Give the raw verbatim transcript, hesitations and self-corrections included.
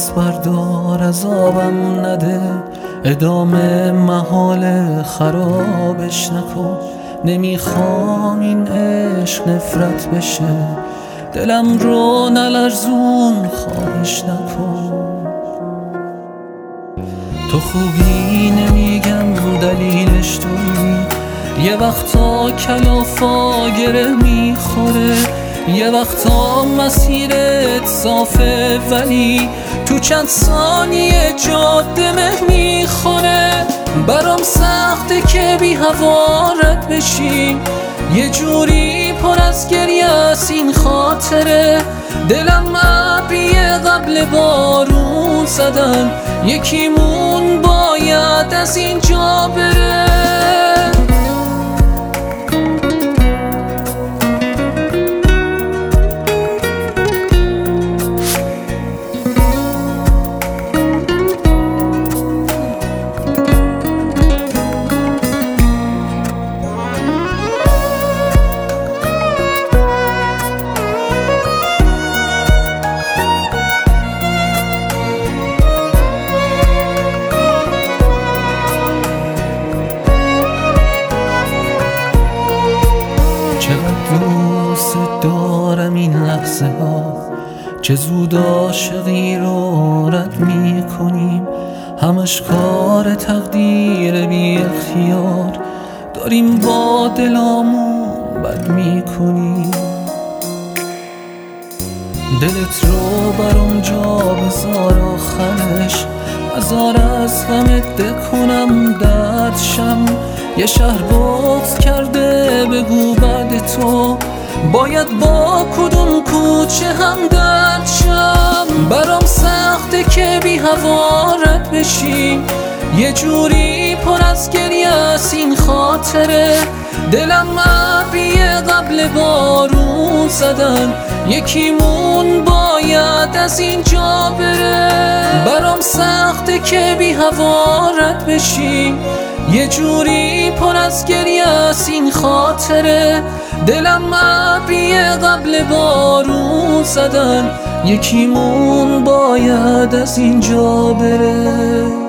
دست بردار عذابم نده، ادامه محال خرابش نکن. نمیخوام این عشق نفرت بشه، دلم رو نلرزون خواهش نکن. تو خوبی نمیگم دلیلش تویی، یه وقتا کلافا گره میخوره، یه وقتا مسیرت صافه ولی تو چند ثانیه جاده مه میخوره. برام سخته که بی هوارت بشیم، یه جوری پر از گریه است این خاطره. دلم ابریه قبل بارون زدن، یکیمون باید از اینجا بره. چقدر دوست دارم این لحظه ها، چه زود عاشقی رو رد می کنیم. همش کار تقدیر بی اختیار، داریم با دلامون بد می کنیم. دلت رو برام جا بذار آخرش، بذار از غمت دکنم دردشم. یه شهر بغض کرده بگو بعد تو باید با کدوم کوچه هم دردشم. برام سخته که بی هوارت بشیم، یه جوری پر از گریه است این خاطره. دلم ابریه قبل بارون زدن، یکیمون باید از اینجا بره. برام سخته که بی هوارت بشیم، یه جوری پر از گریه است این خاطره. دلم ابریه قبل بارون زدن، یکیمون باید از اینجا بره.